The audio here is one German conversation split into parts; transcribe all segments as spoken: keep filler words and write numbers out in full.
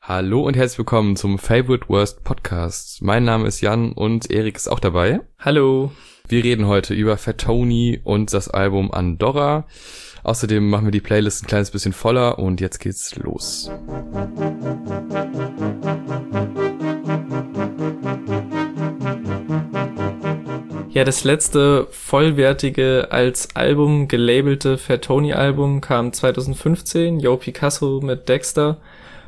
Hallo und herzlich willkommen zum Favorite Worst Podcast. Mein Name ist Jan und Erik ist auch dabei. Hallo. Wir reden heute über Fat Tony und das Album Andorra. Außerdem machen wir die Playlist ein kleines bisschen voller und jetzt geht's los. Ja, das letzte vollwertige als Album gelabelte Fat Tony Album kam zwanzig fünfzehn, Yo Picasso mit Dexter.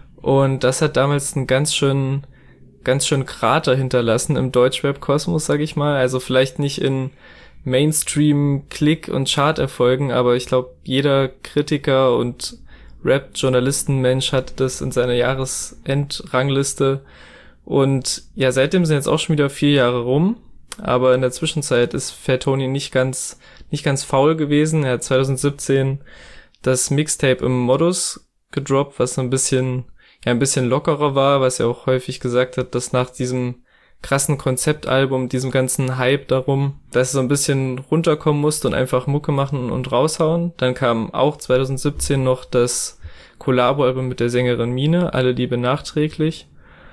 Und das hat damals einen ganz schön, ganz schön Krater hinterlassen im Deutschrap-Kosmos, sag ich mal. Also vielleicht nicht in Mainstream-Klick- und Chart-Erfolgen, aber ich glaube, jeder Kritiker und Rap-Journalisten-Mensch hat das in seiner Jahresendrangliste. Und ja, seitdem sind jetzt auch schon wieder vier Jahre rum. Aber in der Zwischenzeit ist Fat Tony nicht ganz, nicht ganz faul gewesen. Er hat zwanzig siebzehn das Mixtape im Modus gedroppt, was so ein bisschen, ja, ein bisschen lockerer war, was er auch häufig gesagt hat, dass nach diesem krassen Konzeptalbum, diesem ganzen Hype darum, dass er so ein bisschen runterkommen musste und einfach Mucke machen und raushauen. Dann kam auch zwanzig siebzehn noch das Collabo-Album mit der Sängerin Mine, Alle Liebe nachträglich.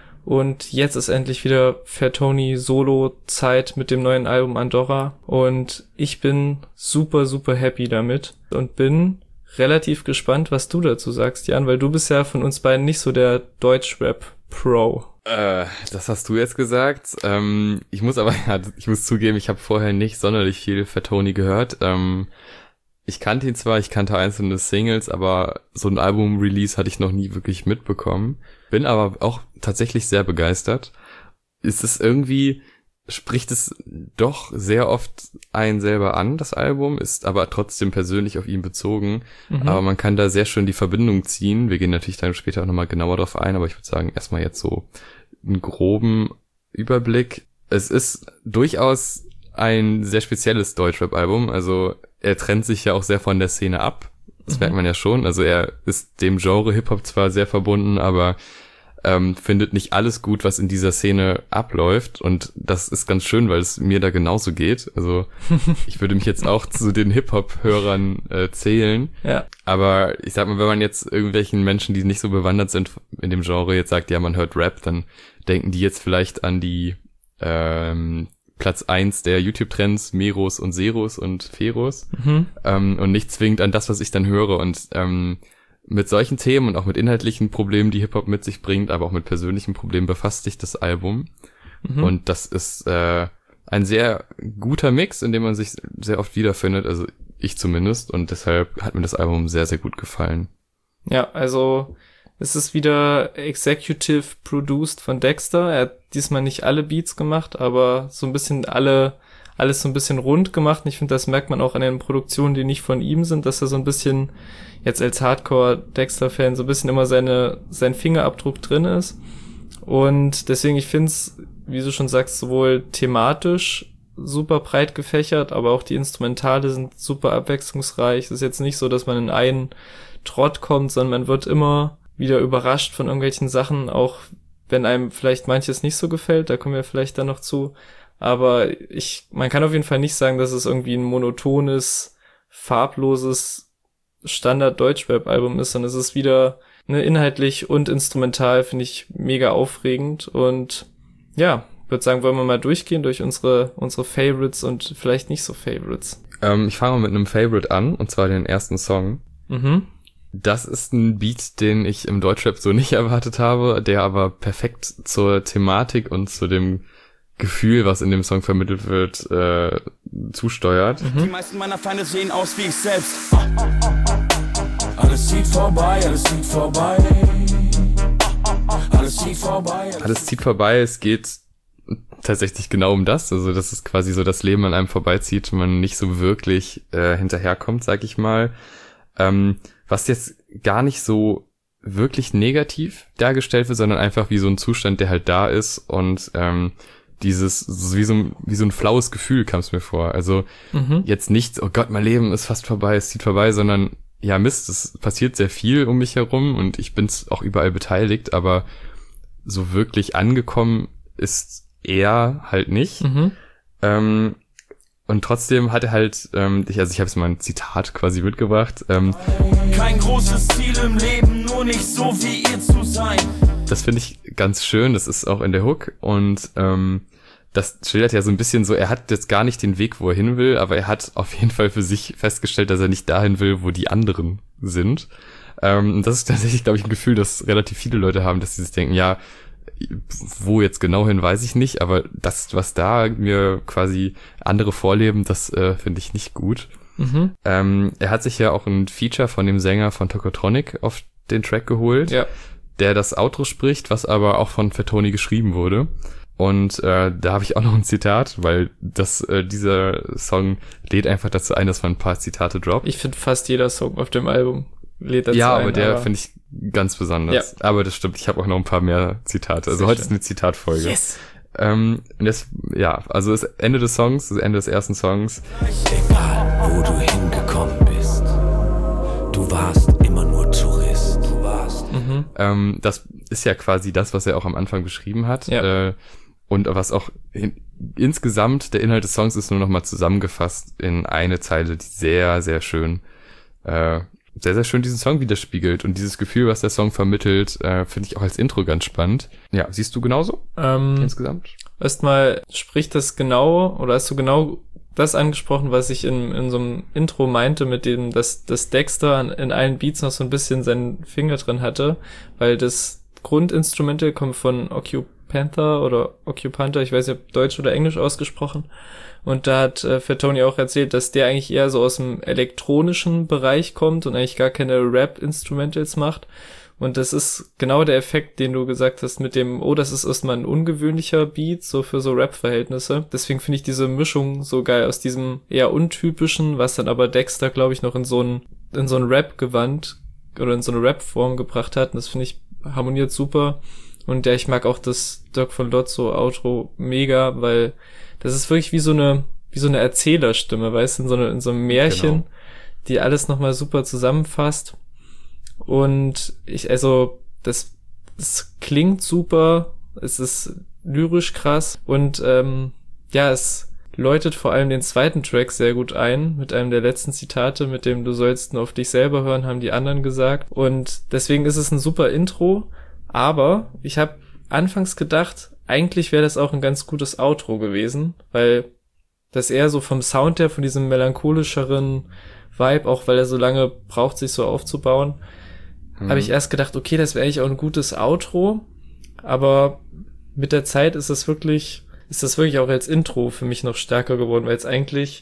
Und jetzt ist endlich wieder Fat Tony Solo-Zeit mit dem neuen Album Andorra. Und ich bin super, super happy damit und bin relativ gespannt, was du dazu sagst, Jan, weil du bist ja von uns beiden nicht so der Deutschrap-Pro. Äh, das hast du jetzt gesagt. Ähm, ich muss aber, ja, ich muss zugeben, ich habe vorher nicht sonderlich viel Fat Tony gehört. Ähm, ich kannte ihn zwar, ich kannte einzelne Singles, aber so ein Album-Release hatte ich noch nie wirklich mitbekommen. Bin aber auch tatsächlich sehr begeistert. Ist es irgendwie, spricht es doch sehr oft einen selber an, das Album, ist aber trotzdem persönlich auf ihn bezogen. Mhm. Aber man kann da sehr schön die Verbindung ziehen. Wir gehen natürlich dann später auch nochmal genauer drauf ein, aber ich würde sagen, erstmal jetzt so einen groben Überblick. Es ist durchaus ein sehr spezielles Deutschrap-Album. Also er trennt sich ja auch sehr von der Szene ab. Das mhm. merkt man ja schon. Also er ist dem Genre Hip-Hop zwar sehr verbunden, aber ähm, findet nicht alles gut, was in dieser Szene abläuft. Und das ist ganz schön, weil es mir da genauso geht. Also ich würde mich jetzt auch zu den Hip-Hop-Hörern äh, zählen. Ja. Aber ich sag mal, wenn man jetzt irgendwelchen Menschen, die nicht so bewandert sind in dem Genre, jetzt sagt, ja, man hört Rap, dann denken die jetzt vielleicht an die ähm, Platz eins der YouTube-Trends, Meros und Seros und Feros. Mhm. Ähm, und nicht zwingend an das, was ich dann höre. Und ähm, mit solchen Themen und auch mit inhaltlichen Problemen, die Hip-Hop mit sich bringt, aber auch mit persönlichen Problemen befasst sich das Album. Mhm. Und das ist äh, ein sehr guter Mix, in dem man sich sehr oft wiederfindet, also ich zumindest. Und deshalb hat mir das Album sehr, sehr gut gefallen. Ja, also es ist wieder executive produced von Dexter. Er hat diesmal nicht alle Beats gemacht, aber so ein bisschen alle, alles so ein bisschen rund gemacht. Und ich finde, das merkt man auch an den Produktionen, die nicht von ihm sind, dass er so ein bisschen jetzt als Hardcore-Dexter-Fan so ein bisschen immer seine, sein Fingerabdruck drin ist. Und deswegen, ich finde es, wie du schon sagst, sowohl thematisch super breit gefächert, aber auch die Instrumentale sind super abwechslungsreich. Es ist jetzt nicht so, dass man in einen Trott kommt, sondern man wird immer wieder überrascht von irgendwelchen Sachen, auch wenn einem vielleicht manches nicht so gefällt, da kommen wir vielleicht dann noch zu. Aber ich, man kann auf jeden Fall nicht sagen, dass es irgendwie ein monotones, farbloses Standard-Deutschrap-Album ist, sondern es ist wieder, ne, inhaltlich und instrumental, finde ich mega aufregend. Und ja, würde sagen, wollen wir mal durchgehen durch unsere unsere Favorites und vielleicht nicht so Favorites. Ähm, ich fange mal mit einem Favorite an, und zwar den ersten Song. Mhm. Das ist ein Beat, den ich im Deutschrap so nicht erwartet habe, der aber perfekt zur Thematik und zu dem Gefühl, was in dem Song vermittelt wird, äh, zusteuert. Mhm. Die meisten meiner Feinde sehen aus wie ich selbst. Alles zieht vorbei, alles zieht vorbei. Alles zieht vorbei. Alles zieht vorbei, es geht tatsächlich genau um das. Also das ist quasi so, das Leben an einem vorbeizieht, man nicht so wirklich äh, hinterherkommt, sag ich mal. Ähm, was jetzt gar nicht so wirklich negativ dargestellt wird, sondern einfach wie so ein Zustand, der halt da ist und ähm, dieses, wie so ein, wie so ein flaues Gefühl kam es mir vor. Also mhm. jetzt nicht, oh Gott, mein Leben ist fast vorbei, es zieht vorbei, sondern ja Mist, es passiert sehr viel um mich herum und ich bin auch überall beteiligt, aber so wirklich angekommen ist er halt nicht. Mhm. Ähm, und trotzdem hat er halt, ähm, ich, also ich habe jetzt mal ein Zitat quasi mitgebracht. Ähm, Kein großes Ziel im Leben, nur nicht so wie ihr zu sein. das finde ich ganz schön, das ist auch in der Hook und ähm, das schildert ja so ein bisschen so, er hat jetzt gar nicht den Weg, wo er hin will, aber er hat auf jeden Fall für sich festgestellt, dass er nicht dahin will, wo die anderen sind. Ähm, das ist tatsächlich, glaube ich, ein Gefühl, das relativ viele Leute haben, dass sie sich denken, ja, wo jetzt genau hin, weiß ich nicht, aber das, was da mir quasi andere vorleben, das äh, finde ich nicht gut. Mhm. Ähm, er hat sich ja auch ein Feature von dem Sänger von Tokotronic auf den Track geholt, ja. der das Outro spricht, was aber auch von Fatoni geschrieben wurde. Und äh, da habe ich auch noch ein Zitat, weil das äh, dieser Song lädt einfach dazu ein, dass man ein paar Zitate droppt. Ich finde fast jeder Song auf dem Album lädt dazu ja, ein. aber der finde ich ganz besonders. Ja. Aber das stimmt, ich habe auch noch ein paar mehr Zitate. Also Sehr heute schön. Ist eine Zitatfolge. Yes! Ähm, und das, ja, also das Ende des Songs, das Ende des ersten Songs. Egal, wo du hingekommen bist, du warst immer nur Tourist. Du warst. Mhm. Ähm, das ist ja quasi das, was er auch am Anfang beschrieben hat. Ja. Äh, und was auch in, insgesamt der Inhalt des Songs ist nur noch mal zusammengefasst in eine Zeile, die sehr, sehr schön, äh, sehr, sehr schön diesen Song widerspiegelt. Und dieses Gefühl, was der Song vermittelt, äh, finde ich auch als Intro ganz spannend. Ja, siehst du genauso? Ähm, insgesamt? Erstmal spricht das genau, oder hast du genau das angesprochen, was ich in, in so einem Intro meinte, mit dem, dass, dass Dexter in allen Beats noch so ein bisschen seinen Finger drin hatte, weil das Grundinstrumental kommt von Occupantha oder Occupantha, ich weiß nicht, ob Deutsch oder Englisch ausgesprochen. Und da hat äh, Fatoni auch erzählt, dass der eigentlich eher so aus dem elektronischen Bereich kommt und eigentlich gar keine Rap-Instrumentals macht. Und das ist genau der Effekt, den du gesagt hast mit dem, oh, das ist erstmal ein ungewöhnlicher Beat, so für so Rap-Verhältnisse. Deswegen finde ich diese Mischung so geil aus diesem eher untypischen, was dann aber Dexter, glaube ich, noch in so ein, in so ein Rap-Gewand oder in so eine Rap-Form gebracht hat. Und das finde ich harmoniert super. Und ja, ich mag auch das Dirk von Lotso Outro mega, weil das ist wirklich wie so eine, wie so eine Erzählerstimme, weißt du, in so, eine, in so einem Märchen, genau. Die alles nochmal super zusammenfasst. Und ich, also, das, das klingt super, es ist lyrisch krass und, ähm, ja, es läutet vor allem den zweiten Track sehr gut ein, mit einem der letzten Zitate, mit dem du sollst nur auf dich selber hören, haben die anderen gesagt. Und deswegen ist es ein super Intro, aber ich habe anfangs gedacht, eigentlich wäre das auch ein ganz gutes Outro gewesen, weil das eher so vom Sound her, von diesem melancholischeren Vibe, auch weil er so lange braucht, sich so aufzubauen, hm. habe ich erst gedacht, okay, das wäre eigentlich auch ein gutes Outro, aber mit der Zeit ist es wirklich, ist das wirklich auch als Intro für mich noch stärker geworden, weil es eigentlich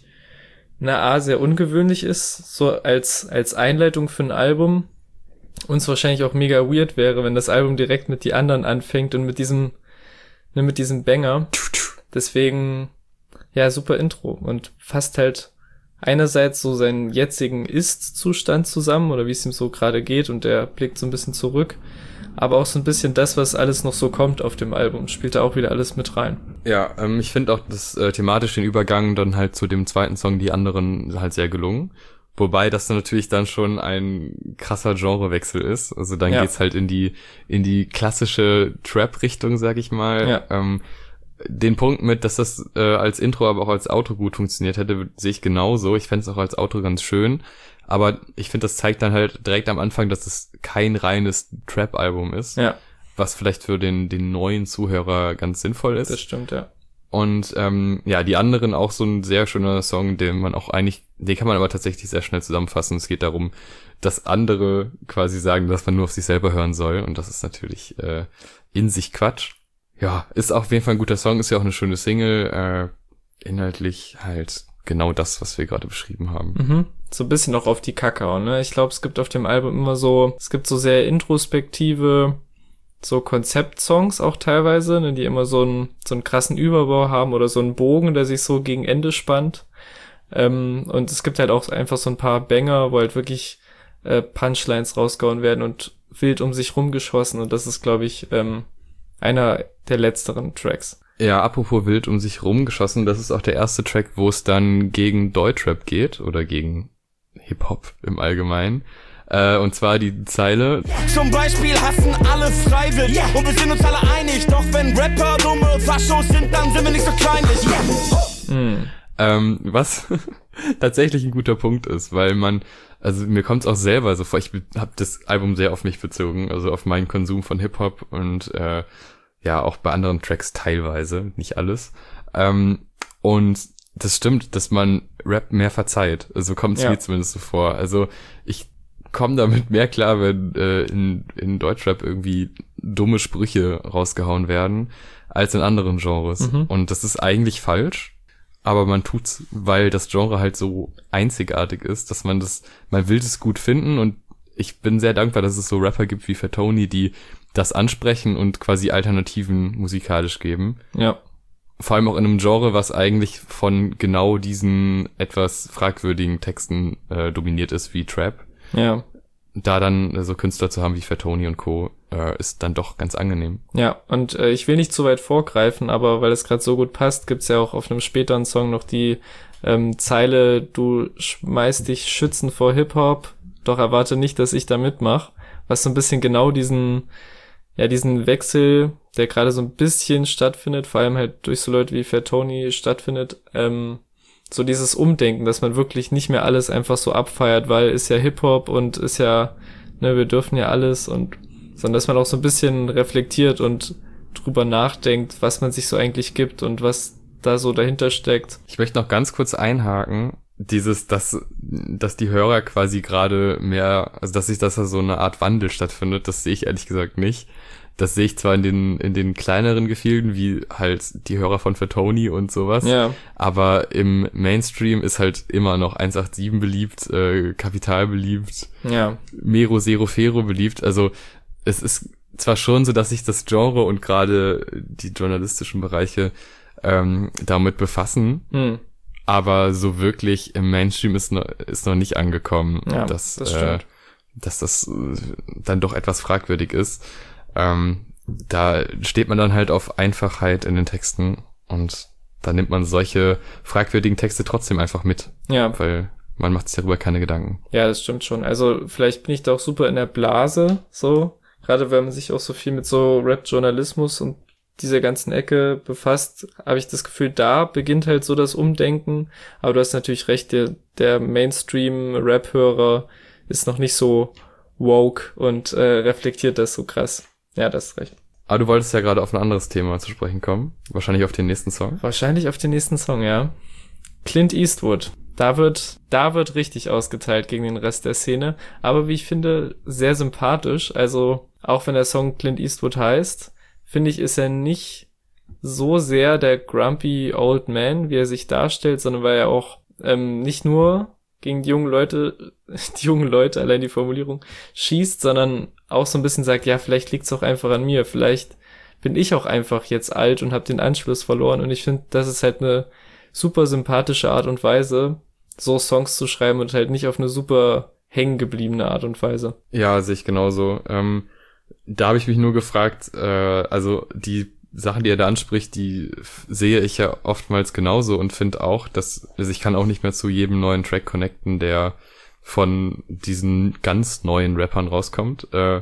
na A, sehr ungewöhnlich ist, so als als Einleitung für ein Album und es wahrscheinlich auch mega weird wäre, wenn das Album direkt mit die anderen anfängt und mit diesem ne, mit diesem Banger. Deswegen, ja, super Intro und fasst halt einerseits so seinen jetzigen Ist-Zustand zusammen oder wie es ihm so gerade geht und der blickt so ein bisschen zurück, aber auch so ein bisschen das, was alles noch so kommt auf dem Album, spielt da auch wieder alles mit rein. Ja, ähm, ich finde auch das äh, thematisch den Übergang dann halt zu dem zweiten Song, die anderen, halt sehr gelungen. Wobei das dann natürlich dann schon ein krasser Genrewechsel ist. Also dann ja. geht's halt in die in die klassische Trap-Richtung, sag ich mal. Ja. Ähm, den Punkt mit, dass das äh, als Intro, aber auch als Outro gut funktioniert hätte, sehe ich genauso. Ich fände es auch als Outro ganz schön. Aber ich finde, das zeigt dann halt direkt am Anfang, dass es kein reines Trap-Album ist. Ja. Was vielleicht für den den neuen Zuhörer ganz sinnvoll ist. Das stimmt, ja. Und ähm, ja, die anderen auch so ein sehr schöner Song, den man auch eigentlich, den kann man aber tatsächlich sehr schnell zusammenfassen. Es geht darum, dass andere quasi sagen, dass man nur auf sich selber hören soll. Und das ist natürlich äh, in sich Quatsch. Ja, ist auf jeden Fall ein guter Song, ist ja auch eine schöne Single. Äh, inhaltlich halt genau das, was wir gerade beschrieben haben. Mhm. So ein bisschen auch auf die Kakao, ne? Ich glaube, es gibt auf dem Album immer so, es gibt so sehr introspektive so Konzeptsongs auch teilweise, ne, die immer so einen so einen krassen Überbau haben oder so einen Bogen, der sich so gegen Ende spannt. Ähm, und es gibt halt auch einfach so ein paar Banger, wo halt wirklich äh, Punchlines rausgehauen werden und wild um sich rumgeschossen. Und das ist, glaube ich, ähm, einer der letzteren Tracks. Ja, apropos wild um sich rumgeschossen, das ist auch der erste Track, wo es dann gegen Deutschrap geht oder gegen Hip-Hop im Allgemeinen. Äh, und zwar die Zeile: Zum Beispiel hassen alle freiwillig, yeah. Und wir sind uns alle einig. Doch wenn Rapper dumme Faschos sind, dann sind wir nicht so kleinlich, yeah. mm. ähm, Was tatsächlich ein guter Punkt ist, weil man also mir kommt's auch selber so vor, ich habe das Album sehr auf mich bezogen, also auf meinen Konsum von Hip-Hop und äh, ja, auch bei anderen Tracks teilweise, nicht alles. Ähm, und das stimmt, dass man Rap mehr verzeiht. Also kommt's Ja. mir zumindest so vor. Also ich komme damit mehr klar, wenn äh, in, in Deutschrap irgendwie dumme Sprüche rausgehauen werden, als in anderen Genres. Mhm. Und das ist eigentlich falsch, aber man tut's, weil das Genre halt so einzigartig ist, dass man das, man will das gut finden, und ich bin sehr dankbar, dass es so Rapper gibt wie Fatoni, die das ansprechen und quasi Alternativen musikalisch geben. Ja. Vor allem auch in einem Genre, was eigentlich von genau diesen etwas fragwürdigen Texten äh, dominiert ist, wie Trap. Ja. Da dann äh, so Künstler zu haben wie Fatoni und Co. Äh, ist dann doch ganz angenehm. Ja, und äh, ich will nicht zu weit vorgreifen, aber weil es gerade so gut passt, gibt's ja auch auf einem späteren Song noch die ähm, Zeile, du schmeißt dich schützend vor Hip-Hop, doch erwarte nicht, dass ich da mitmach, was so ein bisschen genau diesen, ja, diesen Wechsel, der gerade so ein bisschen stattfindet, vor allem halt durch so Leute wie Fatoni stattfindet, ähm, so dieses Umdenken, dass man wirklich nicht mehr alles einfach so abfeiert, weil ist ja Hip-Hop und ist ja, ne, wir dürfen ja alles, und sondern dass man auch so ein bisschen reflektiert und drüber nachdenkt, was man sich so eigentlich gibt und was da so dahinter steckt. Ich möchte noch ganz kurz einhaken, dieses, dass, dass die Hörer quasi gerade mehr, also dass sich, dass da so eine Art Wandel stattfindet, das sehe ich ehrlich gesagt nicht. Das sehe ich zwar in den, in den kleineren Gefilden, wie halt die Hörer von Fatoni und sowas, Ja, aber im Mainstream ist halt immer noch eins acht sieben beliebt, äh, Kapital beliebt, ja, Mero Zero Fero beliebt, also es ist zwar schon so, dass sich das Genre und gerade die journalistischen Bereiche ähm, damit befassen, hm. aber so wirklich im Mainstream ist noch, ist noch nicht angekommen, Ja, dass, das äh, stimmt. dass das äh, dann doch etwas fragwürdig ist. Ähm, da steht man dann halt auf Einfachheit in den Texten, und da nimmt man solche fragwürdigen Texte trotzdem einfach mit, Ja, weil man macht sich darüber keine Gedanken. ja, das stimmt schon. Also vielleicht bin ich da auch super in der Blase, so, gerade wenn man sich auch so viel mit so Rap-Journalismus und dieser ganzen Ecke befasst, habe ich das Gefühl, da beginnt halt so das Umdenken. Aber du hast natürlich recht, der, der Mainstream-Rap-Hörer ist noch nicht so woke und äh, reflektiert das so krass. Ja, das ist recht. Aber du wolltest ja gerade auf ein anderes Thema zu sprechen kommen, wahrscheinlich auf den nächsten Song. Wahrscheinlich auf den nächsten Song, ja. Clint Eastwood. Da wird, da wird richtig ausgeteilt gegen den Rest der Szene. Aber wie ich finde, sehr sympathisch. Also, auch wenn der Song Clint Eastwood heißt, finde ich, ist er nicht so sehr der grumpy old man, wie er sich darstellt, sondern weil er auch ähm, nicht nur gegen die jungen Leute, die jungen Leute, allein die Formulierung, schießt, sondern auch so ein bisschen sagt, ja, vielleicht liegt's auch einfach an mir, vielleicht bin ich auch einfach jetzt alt und habe den Anschluss verloren, und ich finde, das ist halt eine super sympathische Art und Weise, so Songs zu schreiben, und halt nicht auf eine super hängen gebliebene Art und Weise. Ja, sehe ich genauso. Ähm, da habe ich mich nur gefragt, äh, also die Sachen, die er da anspricht, die f- sehe ich ja oftmals genauso und finde auch, dass, also ich kann auch nicht mehr zu jedem neuen Track connecten, der von diesen ganz neuen Rappern rauskommt. Äh,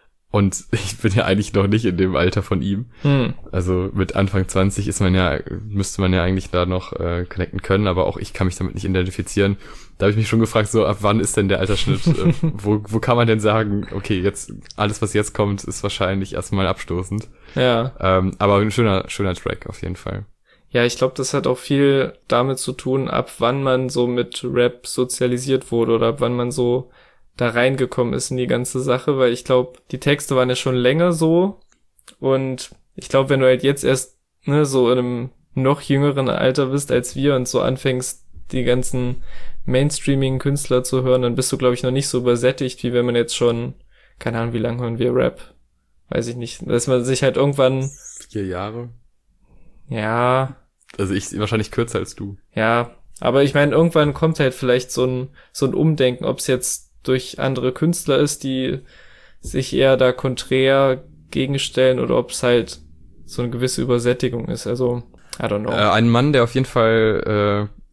und ich bin ja eigentlich noch nicht in dem Alter von ihm. Hm. Also mit Anfang zwanzig ist man ja, müsste man ja eigentlich da noch äh, connecten können, aber auch ich kann mich damit nicht identifizieren. Da habe ich mich schon gefragt, so ab wann ist denn der Altersschnitt? äh, wo, wo kann man denn sagen, okay, jetzt alles, was jetzt kommt, ist wahrscheinlich erstmal abstoßend. Ja. Ähm, aber ein schöner, schöner Track auf jeden Fall. Ja, ich glaube, das hat auch viel damit zu tun, ab wann man so mit Rap sozialisiert wurde oder ab wann man so da reingekommen ist in die ganze Sache, weil ich glaube, die Texte waren ja schon länger so, und ich glaube, wenn du halt jetzt erst ne, so in einem noch jüngeren Alter bist als wir und so anfängst, die ganzen mainstreamigen Künstler zu hören, dann bist du, glaube ich, noch nicht so übersättigt, wie wenn man jetzt schon, keine Ahnung, wie lange hören wir Rap? Weiß ich nicht. Dass man sich halt irgendwann, Vier Jahre? ja, Also ich wahrscheinlich kürzer als du. ja, aber ich meine, irgendwann kommt halt vielleicht so ein so ein Umdenken, ob es jetzt durch andere Künstler ist, die sich eher da konträr gegenstellen, oder ob es halt so eine gewisse Übersättigung ist. Also, I don't know. Äh, ein Mann, der auf jeden Fall äh,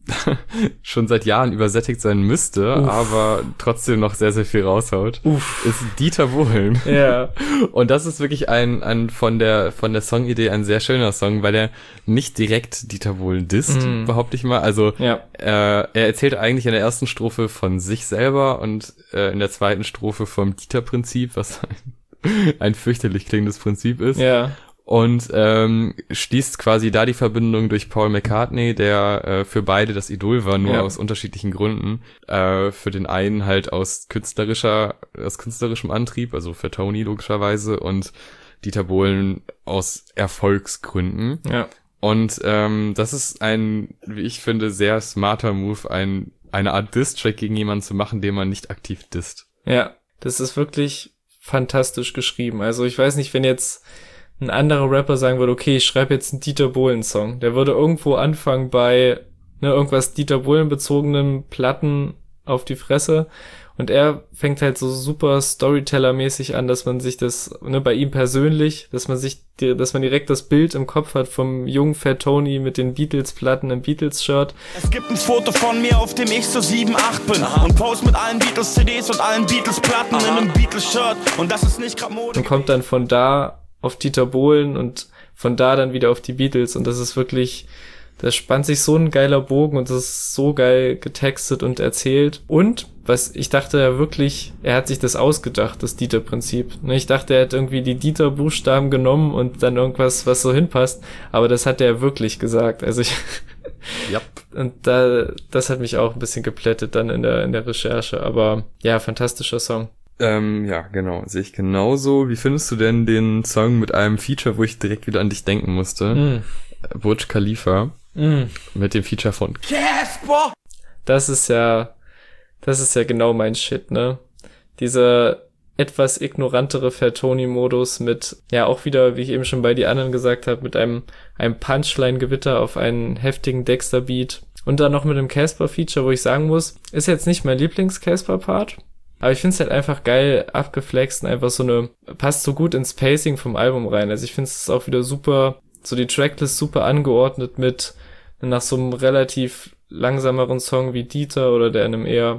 schon seit Jahren übersättigt sein müsste, Uff. aber trotzdem noch sehr, sehr viel raushaut, Uff. ist Dieter Bohlen. Ja. Und das ist wirklich ein, ein von der von der Songidee ein sehr schöner Song, weil er nicht direkt Dieter Bohlen disst, mm. behaupte ich mal. Also ja. äh, er erzählt eigentlich in der ersten Strophe von sich selber und äh, in der zweiten Strophe vom Dieter-Prinzip, was ein, ein fürchterlich klingendes Prinzip ist. Ja. Und ähm, schließt quasi da die Verbindung durch Paul McCartney, der äh, für beide das Idol war, nur ja. aus unterschiedlichen Gründen. Äh, für den einen halt aus künstlerischer, aus künstlerischem Antrieb, also für Tony logischerweise, und Dieter Bohlen aus Erfolgsgründen. Ja. Und ähm, das ist ein, wie ich finde, sehr smarter Move, ein eine Art Diss-Track gegen jemanden zu machen, den man nicht aktiv disst. Ja, das ist wirklich fantastisch geschrieben. Also ich weiß nicht, wenn jetzt ein anderer Rapper sagen würde, okay, ich schreibe jetzt einen Dieter Bohlen-Song. Der würde irgendwo anfangen bei ne, irgendwas Dieter Bohlen bezogenen Platten auf die Fresse. Und er fängt halt so super Storyteller-mäßig an, dass man sich das, ne, bei ihm persönlich, dass man sich, dass man direkt das Bild im Kopf hat vom jungen Fat Tony mit den Beatles-Platten im Beatles-Shirt. Es gibt ein Foto von mir, auf dem ich so sieben, acht bin. Aha. Und pose mit allen Beatles-C Ds und allen Beatles-Platten in einem Beatles-Shirt. Und das ist nicht grad Mode. Und kommt dann von da auf Dieter Bohlen und von da dann wieder auf die Beatles. Und das ist wirklich, da spannt sich so ein geiler Bogen und das ist so geil getextet und erzählt. Und was ich dachte ja wirklich, er hat sich das ausgedacht, das Dieter-Prinzip. Ich dachte, er hat irgendwie die Dieter-Buchstaben genommen und dann irgendwas, was so hinpasst. Aber das hat er wirklich gesagt. Also ich, yep. Und da, das hat mich auch ein bisschen geplättet dann in der, in der Recherche. Aber ja, fantastischer Song. Ähm, ja, genau, sehe ich genauso. Wie findest du denn den Song mit einem Feature, wo ich direkt wieder an dich denken musste? Mm. Burj Khalifa. Mm. Mit dem Feature von Casper. Das ist ja, das ist ja genau mein Shit, ne? Dieser etwas ignorantere Fair-Tony-Modus mit, ja, auch wieder, wie ich eben schon bei die anderen gesagt habe, mit einem, einem Punchline-Gewitter auf einen heftigen Dexter-Beat. Und dann noch mit dem Casper-Feature, wo ich sagen muss, ist jetzt nicht mein Lieblings-Casper-Part. Aber ich find's halt einfach geil abgeflext und einfach so eine, passt so gut ins Pacing vom Album rein. Also ich find's auch wieder super, so die Tracklist super angeordnet mit, nach so einem relativ langsameren Song wie Dieter oder der in einem eher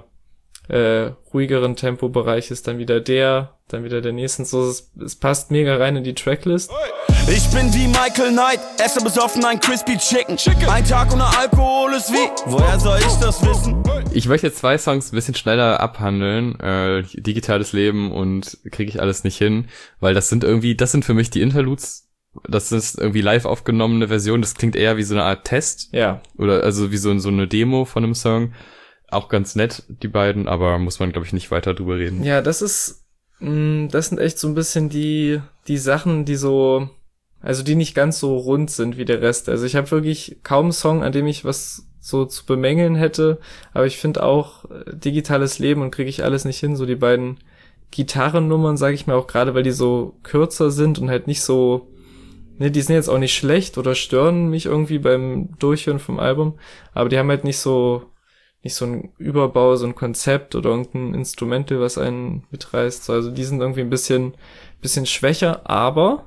äh, ruhigeren Tempobereich ist, dann wieder der, dann wieder der nächste. So, es, es passt mega rein in die Tracklist. Ich bin wie Michael Knight, esse besoffen ein Crispy Chicken. Ein Tag ohne Alkohol ist wie, woher soll ich das wissen? Ich möchte jetzt zwei Songs ein bisschen schneller abhandeln, äh, Digitales Leben und Krieg ich alles nicht hin, weil das sind irgendwie, das sind für mich die Interludes, das ist irgendwie live aufgenommene Version, das klingt eher wie so eine Art Test. Ja. Oder also wie so, so eine Demo von einem Song. Auch ganz nett, die beiden, aber muss man, glaube ich, nicht weiter drüber reden. Ja, das ist, mh, das sind echt so ein bisschen die, die Sachen, die so, also die nicht ganz so rund sind wie der Rest. Also ich habe wirklich kaum einen Song, an dem ich was so zu bemängeln hätte, aber ich finde auch äh, Digitales Leben und Krieg ich alles nicht hin, so die beiden Gitarrennummern, sage ich mir auch gerade, weil die so kürzer sind und halt nicht so, ne, die sind jetzt auch nicht schlecht oder stören mich irgendwie beim Durchhören vom Album, aber die haben halt nicht so, nicht so ein Überbau, so ein Konzept oder irgendein Instrumental, was einen mitreißt. So, also die sind irgendwie ein bisschen, bisschen schwächer, aber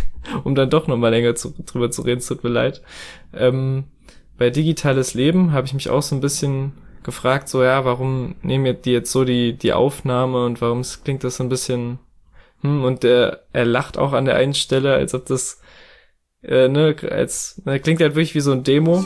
um dann doch nochmal länger zu, drüber zu reden, es tut mir leid. Ähm, bei Digitales Leben habe ich mich auch so ein bisschen gefragt, so ja, warum nehmen jetzt die jetzt so die die Aufnahme und warum klingt das so ein bisschen hm, und der, er lacht auch an der einen Stelle, als ob das äh, ne, als ne, klingt halt wirklich wie so ein Demo.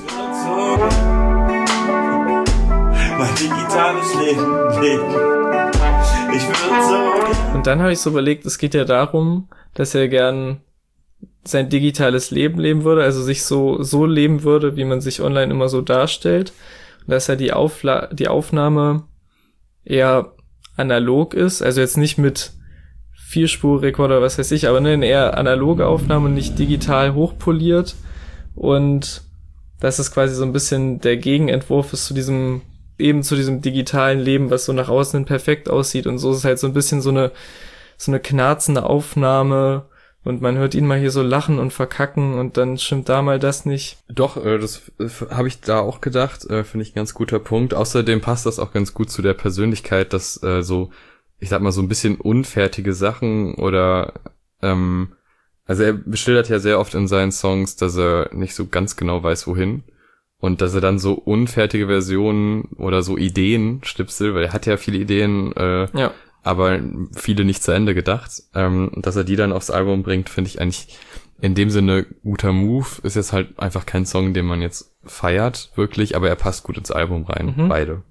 Mein digitales Leben, Leben. Ich will so. Und dann habe ich so überlegt, es geht ja darum, dass er gern sein digitales Leben leben würde, also sich so so leben würde, wie man sich online immer so darstellt. Und dass er die, Aufla- die Aufnahme eher analog ist, also jetzt nicht mit Vierspurrekorder oder was weiß ich, aber eine eher analoge Aufnahme, nicht digital hochpoliert. Und dass es quasi so ein bisschen der Gegenentwurf ist zu diesem, eben zu diesem digitalen Leben, was so nach außen hin perfekt aussieht. Und so ist es halt so ein bisschen so eine, so eine knarzende Aufnahme. Und man hört ihn mal hier so lachen und verkacken und dann stimmt da mal das nicht. Doch, äh, das äh, habe ich da auch gedacht, äh, finde ich ein ganz guter Punkt. Außerdem passt das auch ganz gut zu der Persönlichkeit, dass äh, so, ich sag mal, so ein bisschen unfertige Sachen oder, ähm, also er beschildert ja sehr oft in seinen Songs, dass er nicht so ganz genau weiß, wohin. Und dass er dann so unfertige Versionen oder so Ideen schnipsel, weil er hat ja viele Ideen, äh, ja. aber viele nicht zu Ende gedacht. Ähm, dass er die dann aufs Album bringt, finde ich eigentlich in dem Sinne guter Move. Ist jetzt halt einfach kein Song, den man jetzt feiert, wirklich, aber er passt gut ins Album rein, mhm. beide.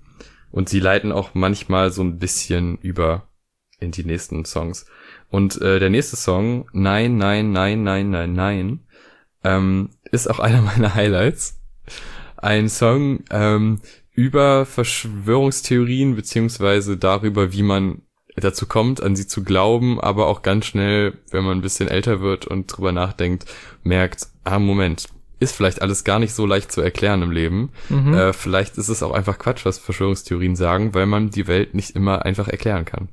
Und sie leiten auch manchmal so ein bisschen über in die nächsten Songs. Und äh, der nächste Song, Nein, Nein, Nein, Nein, Nein, Nein, ähm, ist auch einer meiner Highlights. Ein Song ähm, über Verschwörungstheorien beziehungsweise darüber, wie man dazu kommt, an sie zu glauben, aber auch ganz schnell, wenn man ein bisschen älter wird und drüber nachdenkt, merkt, ah, Moment, ist vielleicht alles gar nicht so leicht zu erklären im Leben. Mhm. Äh, vielleicht ist es auch einfach Quatsch, was Verschwörungstheorien sagen, weil man die Welt nicht immer einfach erklären kann.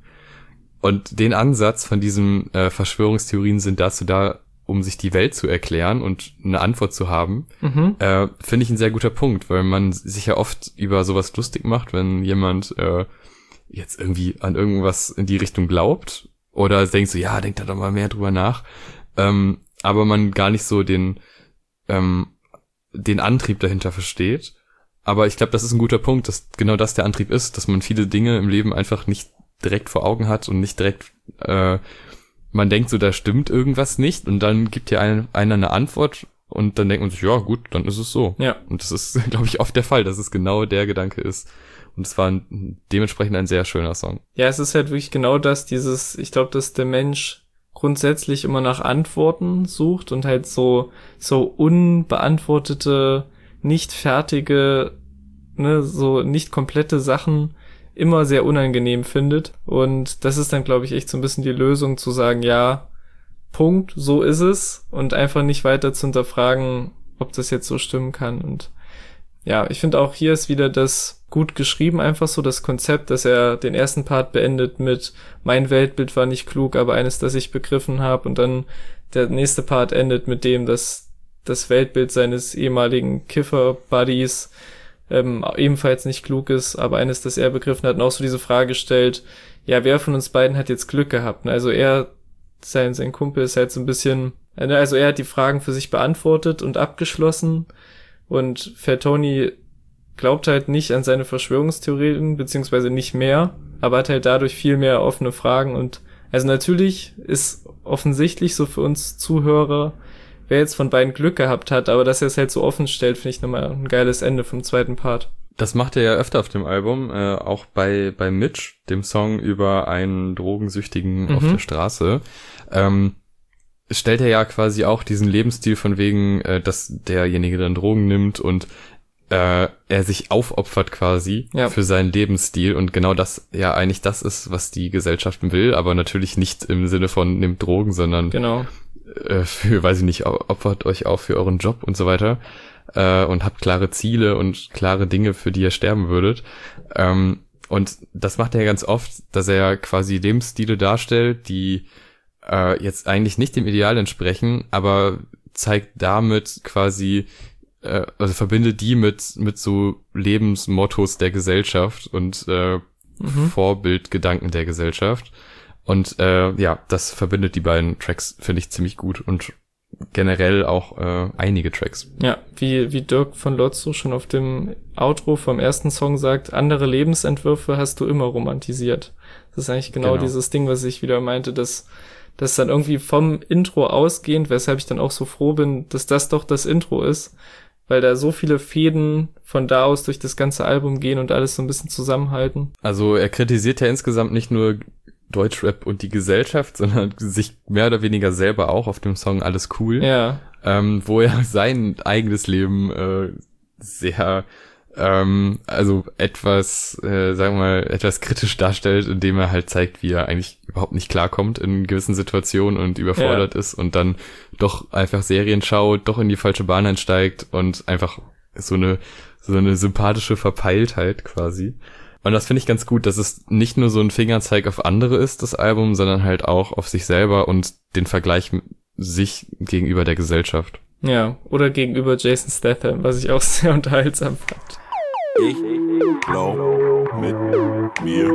Und den Ansatz von diesen äh, Verschwörungstheorien sind dazu da, um sich die Welt zu erklären und eine Antwort zu haben, mhm. äh, finde ich ein sehr guter Punkt, weil man sich ja oft über sowas lustig macht, wenn jemand äh, jetzt irgendwie an irgendwas in die Richtung glaubt oder denkt so, ja, denkt da doch mal mehr drüber nach, ähm, aber man gar nicht so den ähm, den Antrieb dahinter versteht. Aber ich glaube, das ist ein guter Punkt, dass genau das der Antrieb ist, dass man viele Dinge im Leben einfach nicht direkt vor Augen hat und nicht direkt äh, man denkt so, da stimmt irgendwas nicht und dann gibt dir ein, einer eine Antwort und dann denkt man sich, ja gut, dann ist es so. Ja. Und das ist, glaube ich, oft der Fall, dass es genau der Gedanke ist. Und es war ein, dementsprechend ein sehr schöner Song. Ja, es ist halt wirklich genau das, dieses, ich glaube, dass der Mensch grundsätzlich immer nach Antworten sucht und halt so so unbeantwortete, nicht fertige, ne, so nicht komplette Sachen immer sehr unangenehm findet. Und das ist dann, glaube ich, echt so ein bisschen die Lösung, zu sagen, ja, Punkt, so ist es, und einfach nicht weiter zu hinterfragen, ob das jetzt so stimmen kann. Und ja, ich finde auch hier ist wieder das gut geschrieben, einfach so das Konzept, dass er den ersten Part beendet mit mein Weltbild war nicht klug, aber eines, das ich begriffen habe, und dann der nächste Part endet mit dem, dass das Weltbild seines ehemaligen Kiffer-Buddies ähm, ebenfalls nicht klug ist, aber eines, das er begriffen hat, und auch so diese Frage stellt, ja, wer von uns beiden hat jetzt Glück gehabt? Also er, sein, sein Kumpel ist halt so ein bisschen, also er hat die Fragen für sich beantwortet und abgeschlossen, und Fatoni glaubt halt nicht an seine Verschwörungstheorien, beziehungsweise nicht mehr, aber hat halt dadurch viel mehr offene Fragen. Und also natürlich ist offensichtlich so für uns Zuhörer, wer jetzt von beiden Glück gehabt hat, aber dass er es halt so offen stellt, finde ich nochmal ein geiles Ende vom zweiten Part. Das macht er ja öfter auf dem Album, äh, auch bei bei Mitch, dem Song über einen Drogensüchtigen mhm. auf der Straße. Ähm, stellt er ja quasi auch diesen Lebensstil von wegen, äh, dass derjenige dann Drogen nimmt und äh, er sich aufopfert quasi ja. für seinen Lebensstil, und genau das ja eigentlich das ist, was die Gesellschaft will, aber natürlich nicht im Sinne von nimmt Drogen, sondern genau. äh, für, weiß ich nicht, opfert euch auf für euren Job und so weiter äh, und habt klare Ziele und klare Dinge, für die ihr sterben würdet. Ähm, und das macht er ganz oft, dass er quasi Lebensstile darstellt, die äh, jetzt eigentlich nicht dem Ideal entsprechen, aber zeigt damit quasi, äh, also verbindet die mit mit so Lebensmottos der Gesellschaft und äh, mhm. Vorbildgedanken der Gesellschaft. Und äh, ja, das verbindet die beiden Tracks, finde ich, ziemlich gut, und generell auch äh, einige Tracks. Ja, wie wie Dirk von Lotso schon auf dem Outro vom ersten Song sagt, andere Lebensentwürfe hast du immer romantisiert. Das ist eigentlich genau, genau. dieses Ding, was ich wieder meinte, dass das dann irgendwie vom Intro ausgehend, weshalb ich dann auch so froh bin, dass das doch das Intro ist, weil da so viele Fäden von da aus durch das ganze Album gehen und alles so ein bisschen zusammenhalten. Also er kritisiert ja insgesamt nicht nur Deutschrap und die Gesellschaft, sondern sich mehr oder weniger selber auch auf dem Song Alles Cool, ja. ähm, wo er sein eigenes Leben äh, sehr ähm, also etwas, äh, sagen wir mal, etwas kritisch darstellt, indem er halt zeigt, wie er eigentlich überhaupt nicht klarkommt in gewissen Situationen und überfordert ja. ist und dann doch einfach Serien schaut, doch in die falsche Bahn einsteigt und einfach so eine so eine sympathische Verpeiltheit quasi. Und das finde ich ganz gut, dass es nicht nur so ein Fingerzeig auf andere ist, das Album, sondern halt auch auf sich selber und den Vergleich sich gegenüber der Gesellschaft. Ja, oder gegenüber Jason Statham, was ich auch sehr unterhaltsam fand. Ich glaub, mit mir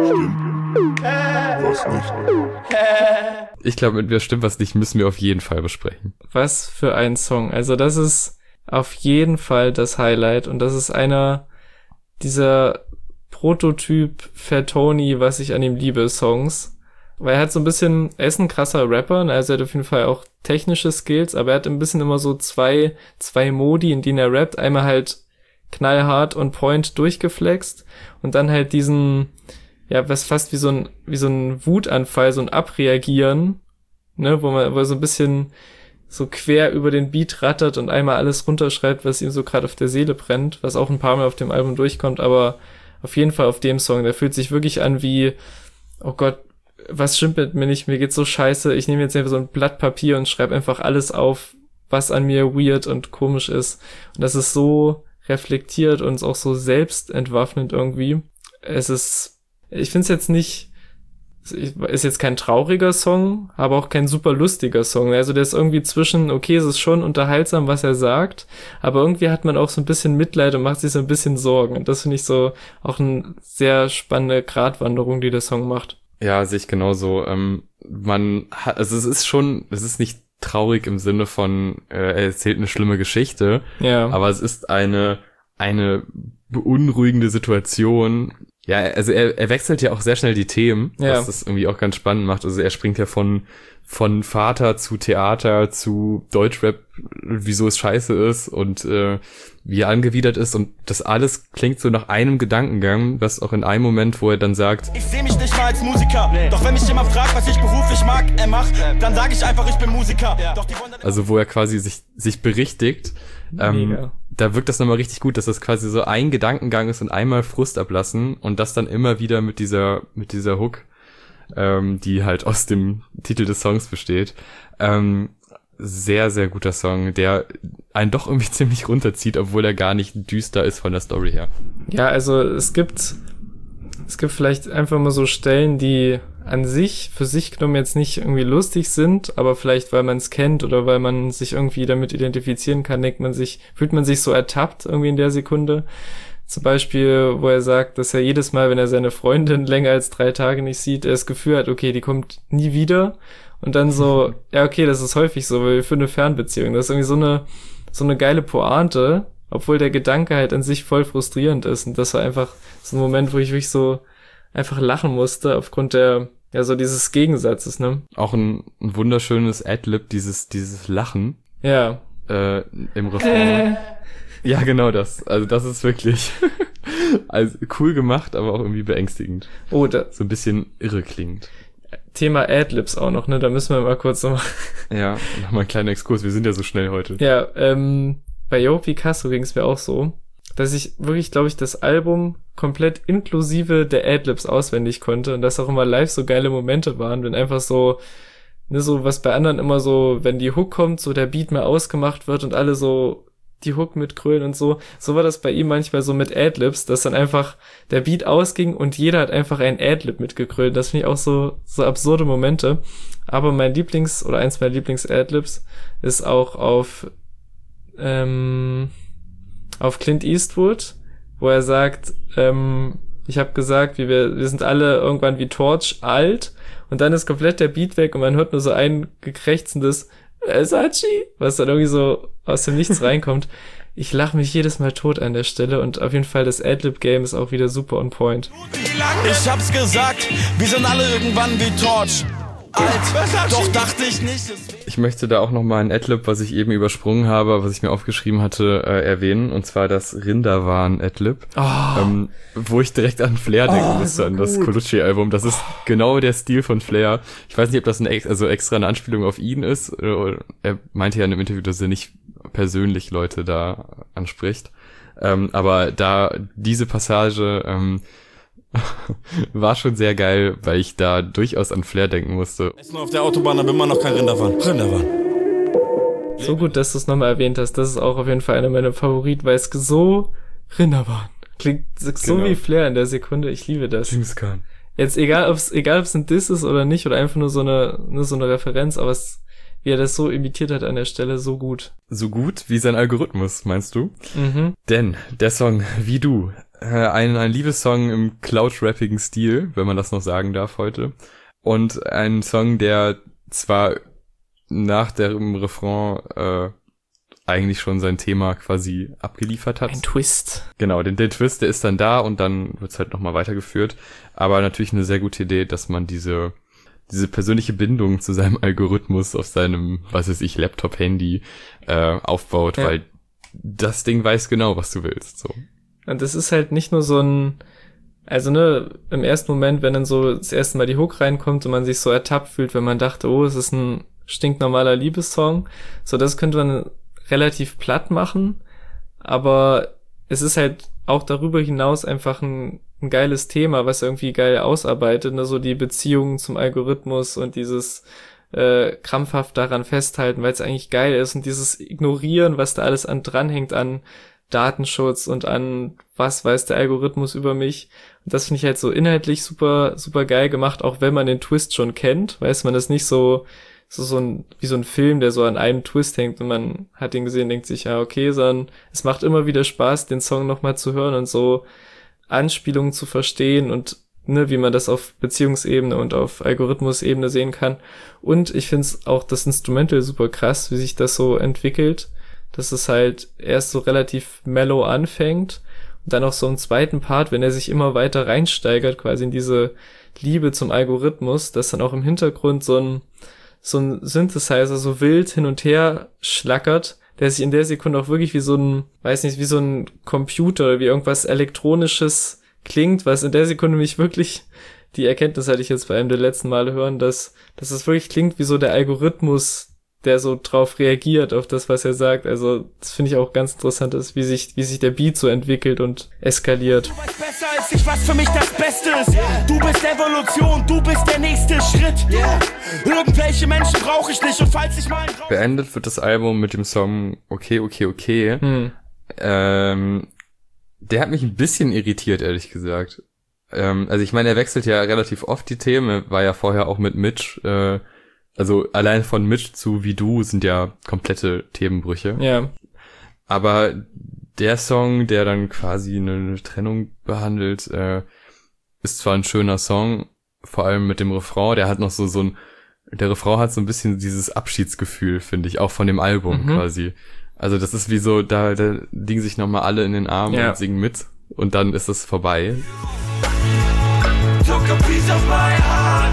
stimmt was nicht. Ich glaube, mit mir stimmt was nicht, müssen wir auf jeden Fall besprechen. Was für ein Song. Also das ist auf jeden Fall das Highlight. Und das ist einer dieser Prototyp Fatoni, was ich an ihm liebe, Songs. Weil er hat so ein bisschen, er ist ein krasser Rapper, also er hat auf jeden Fall auch technische Skills, aber er hat ein bisschen immer so zwei, zwei Modi, in denen er rappt. Einmal halt knallhart und point durchgeflext und dann halt diesen, ja, was fast wie so ein, wie so ein Wutanfall, so ein Abreagieren, ne, wo man, wo er so ein bisschen so quer über den Beat rattert und einmal alles runterschreibt, was ihm so gerade auf der Seele brennt, was auch ein paar Mal auf dem Album durchkommt, aber auf jeden Fall auf dem Song, der fühlt sich wirklich an wie, oh Gott, was stimmt mit mir nicht, mir geht's so scheiße, ich nehme jetzt einfach so ein Blatt Papier und schreibe einfach alles auf, was an mir weird und komisch ist. Und das ist so reflektiert und auch so selbstentwaffnend irgendwie. Es ist, ich find's jetzt nicht, ist jetzt kein trauriger Song, aber auch kein super lustiger Song. Also der ist irgendwie zwischen, okay, es ist schon unterhaltsam, was er sagt, aber irgendwie hat man auch so ein bisschen Mitleid und macht sich so ein bisschen Sorgen. Und das finde ich so auch eine sehr spannende Gratwanderung, die der Song macht. Ja, sehe ich genauso. Ähm, man hat, also es ist schon, es ist nicht traurig im Sinne von, äh, er erzählt eine schlimme Geschichte, ja, aber es ist eine, eine beunruhigende Situation. Ja, also er, er wechselt ja auch sehr schnell die Themen, ja, was das irgendwie auch ganz spannend macht. Also er springt ja von von Vater zu Theater zu Deutschrap, wieso es scheiße ist und äh, wie er angewidert ist, und das alles klingt so nach einem Gedankengang, was auch in einem Moment, wo er dann sagt, ich sehe mich nicht mal als Musiker, nee. Doch wenn mich jemand fragt, was ich beruflich mag, er macht, dann sage ich einfach, ich bin Musiker. Ja. Doch die also wo er quasi sich sich berichtigt, ähm, da wirkt das nochmal richtig gut, dass das quasi so ein Gedankengang ist und einmal Frust ablassen und das dann immer wieder mit dieser mit dieser Hook, ähm, die halt aus dem Titel des Songs besteht. Ähm, sehr, sehr guter Song, der einen doch irgendwie ziemlich runterzieht, obwohl er gar nicht düster ist von der Story her. Ja, also es gibt es gibt vielleicht einfach mal so Stellen, die an sich, für sich genommen jetzt nicht irgendwie lustig sind, aber vielleicht, weil man es kennt oder weil man sich irgendwie damit identifizieren kann, denkt man sich, fühlt man sich so ertappt irgendwie in der Sekunde. Zum Beispiel, wo er sagt, dass er jedes Mal, wenn er seine Freundin länger als drei Tage nicht sieht, er das Gefühl hat, okay, die kommt nie wieder. Und dann so, ja, okay, das ist häufig so, weil wir führen eine Fernbeziehung. Das ist irgendwie so eine, so eine geile Pointe, obwohl der Gedanke halt an sich voll frustrierend ist. Und das war einfach so ein Moment, wo ich wirklich so einfach lachen musste, aufgrund der, ja, so dieses Gegensatzes, ne? Auch ein, ein wunderschönes Adlib, dieses, dieses Lachen. Ja. Äh, im Refrain. Äh. Ja, genau das. Also das ist wirklich also cool gemacht, aber auch irgendwie beängstigend. Oh, da, so ein bisschen irre klingt. Thema Adlibs auch noch, ne? Da müssen wir mal kurz nochmal. Ja, nochmal einen kleinen Exkurs. Wir sind ja so schnell heute. Ja, ähm, bei Yo Picasso ging es mir auch so, dass ich wirklich, glaube ich, das Album komplett inklusive der Adlibs auswendig konnte und dass auch immer live so geile Momente waren, wenn einfach so, ne, so was bei anderen immer so, wenn die Hook kommt, so der Beat mehr ausgemacht wird und alle so die Hook mitgrölen und so. So war das bei ihm manchmal so mit Adlibs, dass dann einfach der Beat ausging und jeder hat einfach ein Adlib mitgegrölt. Das finde ich auch so, so absurde Momente. Aber mein Lieblings- oder eins meiner Lieblings-Adlibs ist auch auf, ähm, auf Clint Eastwood, wo er sagt, ähm, ich habe gesagt, wie wir, wir sind alle irgendwann wie Torch alt, und dann ist komplett der Beat weg und man hört nur so ein gekrächzendes Versace, was dann irgendwie so aus dem Nichts reinkommt. Ich lache mich jedes Mal tot an der Stelle und auf jeden Fall das Adlib-Game ist auch wieder super on point. Ich hab's gesagt, wir sind alle irgendwann wie Torch alt, doch dachte ich nicht. Ich möchte da auch nochmal ein Adlib, was ich eben übersprungen habe, was ich mir aufgeschrieben hatte, äh, erwähnen, und zwar das Rinderwahn-Adlib, oh. ähm, wo ich direkt an Flair denken oh, musste, so an das Colucci-Album. Das ist oh. genau der Stil von Flair. Ich weiß nicht, ob das eine, also extra eine Anspielung auf ihn ist, oder, er meinte ja in einem Interview, dass er nicht persönlich Leute da anspricht, ähm, aber da diese Passage ähm, war schon sehr geil, weil ich da durchaus an Flair denken musste. Ist nur auf der Autobahn, aber immer noch kein Rinderwahn. Rinderwahn. So gut, dass du es nochmal erwähnt hast. Das ist auch auf jeden Fall einer meiner Favoriten, weil es so Rinderwahn klingt so genau. Wie Flair in der Sekunde. Ich liebe das. James Khan. Jetzt egal, ob es egal, ob es ein Diss ist oder nicht oder einfach nur so eine nur so eine Referenz, aber es, wie er das so imitiert hat an der Stelle, so gut. So gut wie sein Algorithmus, meinst du? Mhm. Denn der Song Wie du, Ein, ein Liebessong im Cloud-rappigen Stil, wenn man das noch sagen darf heute. Und ein Song, der zwar nach dem Refrain äh, eigentlich schon sein Thema quasi abgeliefert hat. Ein Twist. Genau, den, den Twist, der ist dann da und dann wird's halt nochmal weitergeführt. Aber natürlich eine sehr gute Idee, dass man diese diese persönliche Bindung zu seinem Algorithmus auf seinem, was weiß ich, Laptop, Handy äh, aufbaut, ja. Weil das Ding weiß genau, was du willst. So. Und das ist halt nicht nur so ein, also ne, im ersten Moment, wenn dann so das erste Mal die Hook reinkommt und man sich so ertappt fühlt, wenn man dachte, oh, es ist ein stinknormaler Liebessong, so das könnte man relativ platt machen, aber es ist halt auch darüber hinaus einfach ein, ein geiles Thema, was irgendwie geil ausarbeitet, ne, so die Beziehungen zum Algorithmus und dieses äh, krampfhaft daran festhalten, weil es eigentlich geil ist und dieses Ignorieren, was da alles an dranhängt an Datenschutz und an was weiß der Algorithmus über mich. Und das finde ich halt so inhaltlich super, super geil gemacht, auch wenn man den Twist schon kennt, weiß man das nicht so, so, so ein, wie so ein Film, der so an einem Twist hängt und man hat ihn gesehen, denkt sich, ja, okay, sondern es macht immer wieder Spaß, den Song nochmal zu hören und so Anspielungen zu verstehen und ne, wie man das auf Beziehungsebene und auf Algorithmusebene sehen kann. Und ich finde es auch das Instrumental super krass, wie sich das so entwickelt, dass es halt erst so relativ mellow anfängt und dann auch so im zweiten Part, wenn er sich immer weiter reinsteigert, quasi in diese Liebe zum Algorithmus, dass dann auch im Hintergrund so ein so ein Synthesizer so wild hin und her schlackert, der sich in der Sekunde auch wirklich wie so ein, weiß nicht, wie so ein Computer oder wie irgendwas Elektronisches klingt, was in der Sekunde mich wirklich, die Erkenntnis hatte ich jetzt bei einem der letzten Male hören, dass, dass es wirklich klingt wie so der Algorithmus, der so drauf reagiert, auf das, was er sagt. Also, das finde ich auch ganz interessant, ist, wie sich, wie sich der Beat so entwickelt und eskaliert. Du weißt besser als ich, was für mich das Beste ist. Du bist Evolution, du bist der nächste Schritt. Irgendwelche Menschen brauche ich nicht und falls ich mal... Beendet wird das Album mit dem Song Okay, okay, okay. Hm. Ähm, der hat mich ein bisschen irritiert, ehrlich gesagt. Ähm, also ich meine, er wechselt ja relativ oft die Themen. Er war ja vorher auch mit Mitch, äh, also allein von Mitch zu Wie Du sind ja komplette Themenbrüche. Ja. Aber der Song, der dann quasi eine Trennung behandelt, äh, ist zwar ein schöner Song, vor allem mit dem Refrain, der hat noch so so ein, der Refrain hat so ein bisschen dieses Abschiedsgefühl, finde ich, auch von dem Album mhm. quasi. Also das ist wie so, da, da liegen sich nochmal alle in den Armen ja. und singen mit und dann ist es vorbei. Took a piece of my heart.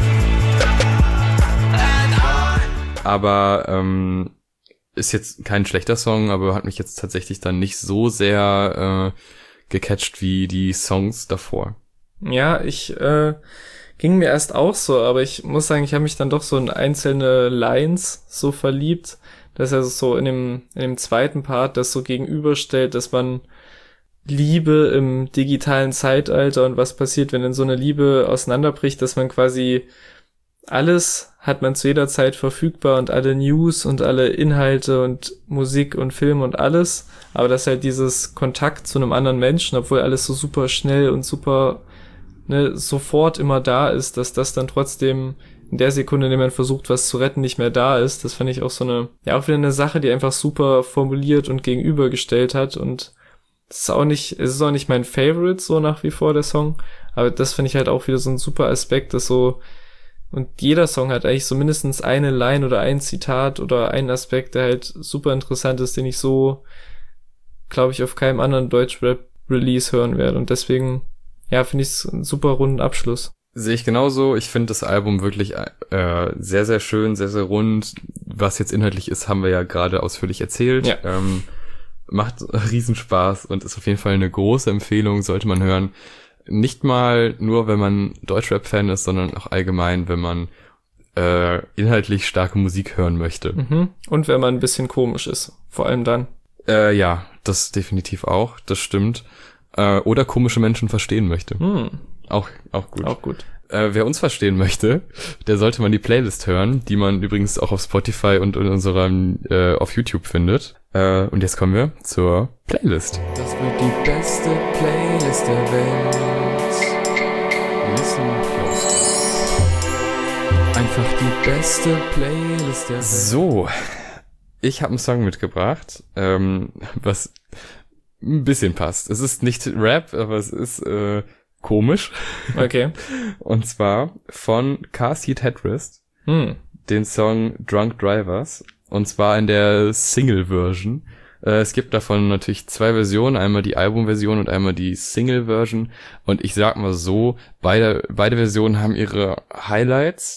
Aber ähm, ist jetzt kein schlechter Song, aber hat mich jetzt tatsächlich dann nicht so sehr äh, gecatcht wie die Songs davor. Ja, ich äh, ging mir erst auch so, aber ich muss sagen, ich habe mich dann doch so in einzelne Lines so verliebt, dass er so in dem in dem zweiten Part das so gegenüberstellt, dass man Liebe im digitalen Zeitalter und was passiert, wenn dann so eine Liebe auseinanderbricht, dass man quasi alles hat man zu jeder Zeit verfügbar und alle News und alle Inhalte und Musik und Film und alles, aber dass halt dieses Kontakt zu einem anderen Menschen, obwohl alles so super schnell und super ne, sofort immer da ist, dass das dann trotzdem in der Sekunde, in der man versucht, was zu retten, nicht mehr da ist. Das fand ich auch so eine, ja auch wieder eine Sache, die einfach super formuliert und gegenübergestellt hat und das ist auch nicht, es ist auch nicht mein Favorite so nach wie vor, der Song, aber das finde ich halt auch wieder so ein super Aspekt, dass so und jeder Song hat eigentlich so mindestens eine Line oder ein Zitat oder einen Aspekt, der halt super interessant ist, den ich so, glaube ich, auf keinem anderen Deutschrap-Release hören werde. Und deswegen, ja, finde ich es einen super runden Abschluss. Sehe ich genauso. Ich finde das Album wirklich äh, sehr, sehr schön, sehr, sehr rund. Was jetzt inhaltlich ist, haben wir ja gerade ausführlich erzählt. Ja. Ähm, macht Riesenspaß und ist auf jeden Fall eine große Empfehlung, sollte man hören. Nicht mal nur, wenn man Deutschrap-Fan ist, sondern auch allgemein, wenn man äh, inhaltlich starke Musik hören möchte. Mhm. Und wenn man ein bisschen komisch ist, vor allem dann. Äh, ja, das definitiv auch, das stimmt. Äh, oder komische Menschen verstehen möchte. Hm. Auch, auch gut. Auch gut. Äh, wer uns verstehen möchte, der sollte man die Playlist hören, die man übrigens auch auf Spotify und in unserem äh, auf YouTube findet. Äh, und jetzt kommen wir zur Playlist. Das wird die beste Playlist der Welt. Listen close. Einfach die beste Playlist der Welt. So, ich habe einen Song mitgebracht, ähm, was ein bisschen passt. Es ist nicht Rap, aber es ist äh, komisch. Okay. Und zwar von Car Seat Headrest, Hm. den Song Drunk Drivers. und zwar in der Single-Version. Äh, es gibt davon natürlich zwei Versionen, einmal die Album-Version und einmal die Single-Version. Und ich sag mal so, beide beide Versionen haben ihre Highlights,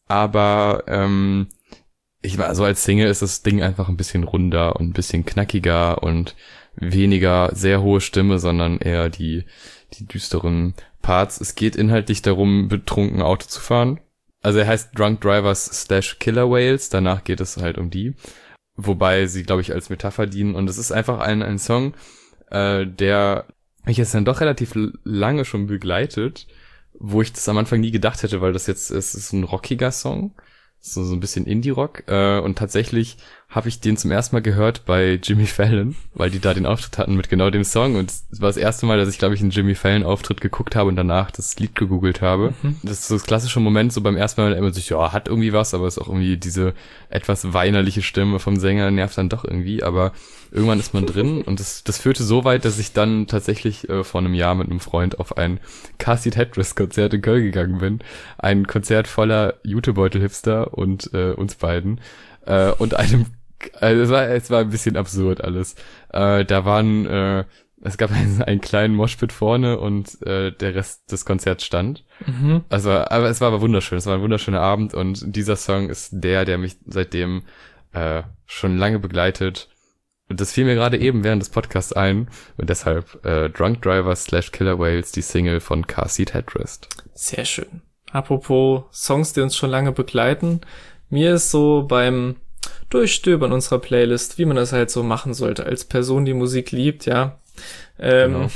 aber ähm, ich war so als Single ist das Ding einfach ein bisschen runder und ein bisschen knackiger und weniger sehr hohe Stimme, sondern eher die die düsteren Parts. Es geht inhaltlich darum, betrunken Auto zu fahren. Also er heißt Drunk Drivers slash Killer Whales, danach geht es halt um die. Wobei sie, glaube ich, als Metapher dienen. Und es ist einfach ein, ein Song, äh, der mich jetzt dann doch relativ lange schon begleitet, wo ich das am Anfang nie gedacht hätte, weil das jetzt es ist ein rockiger Song. So, so ein bisschen Indie-Rock. Äh, und tatsächlich habe ich den zum ersten Mal gehört bei Jimmy Fallon, weil die da den Auftritt hatten mit genau dem Song. Und es war das erste Mal, dass ich, glaube ich, einen Jimmy Fallon-Auftritt geguckt habe und danach das Lied gegoogelt habe. Mhm. Das ist so das klassische Moment, so beim ersten Mal immer sich, ja, hat irgendwie was, aber es ist auch irgendwie diese etwas weinerliche Stimme vom Sänger nervt dann doch irgendwie. Aber irgendwann ist man drin und das, das führte so weit, dass ich dann tatsächlich äh, vor einem Jahr mit einem Freund auf ein Car Seat Headrest Konzert in Köln gegangen bin. Ein Konzert voller Jutebeutel-Hipster und äh, uns beiden. Äh, und einem, also es war, es war ein bisschen absurd alles. Äh, da waren, äh, es gab einen, einen kleinen Moshpit vorne und äh, der Rest des Konzerts stand. Mhm. Also, aber es war aber wunderschön. Es war ein wunderschöner Abend und dieser Song ist der, der mich seitdem äh, schon lange begleitet. Und das fiel mir gerade eben während des Podcasts ein und deshalb äh, Drunk Driver slash Killer Whales, die Single von Car Seat Headrest. Sehr schön. Apropos Songs, die uns schon lange begleiten. Mir ist so beim Durchstöbern unserer Playlist, wie man das halt so machen sollte, als Person, die Musik liebt, ja, ähm, genau.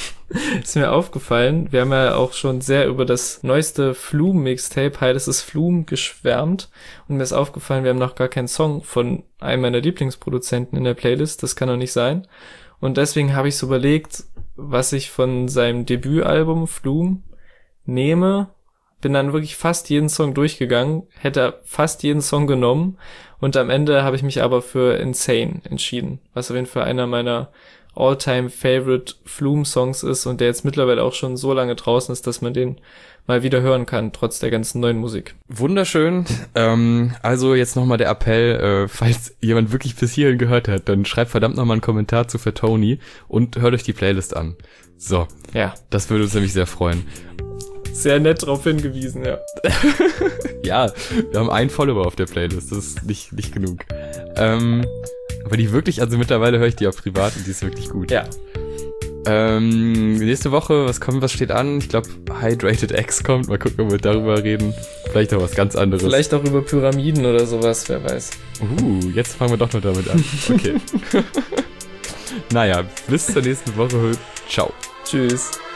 Ist mir aufgefallen, wir haben ja auch schon sehr über das neueste Flume-Mixtape, Hi, das ist Flume, geschwärmt und mir ist aufgefallen, wir haben noch gar keinen Song von einem meiner Lieblingsproduzenten in der Playlist, das kann doch nicht sein und deswegen habe ich so überlegt, was ich von seinem Debütalbum Flume nehme, bin dann wirklich fast jeden Song durchgegangen, hätte fast jeden Song genommen und am Ende habe ich mich aber für Insane entschieden, was auf jeden Fall einer meiner All-Time-Favorite Flume-Songs ist und der jetzt mittlerweile auch schon so lange draußen ist, dass man den mal wieder hören kann, trotz der ganzen neuen Musik. Wunderschön. Ähm, also jetzt nochmal der Appell, äh, falls jemand wirklich bis hierhin gehört hat, dann schreibt verdammt nochmal einen Kommentar zu Fatoni und hört euch die Playlist an. So, ja, das würde uns nämlich sehr freuen. Sehr nett drauf hingewiesen, ja. Ja, wir haben einen Follower auf der Playlist, das ist nicht, nicht genug. Ähm, aber die wirklich, also mittlerweile höre ich die auch privat und die ist wirklich gut. Ja. Ähm, nächste Woche, was kommt, was steht an? Ich glaube, Hydrated X kommt. Mal gucken, ob wir darüber reden. Vielleicht auch was ganz anderes. Vielleicht auch über Pyramiden oder sowas, wer weiß. Uh, jetzt fangen wir doch noch damit an. Okay. Naja, bis zur nächsten Woche. Ciao. Tschüss.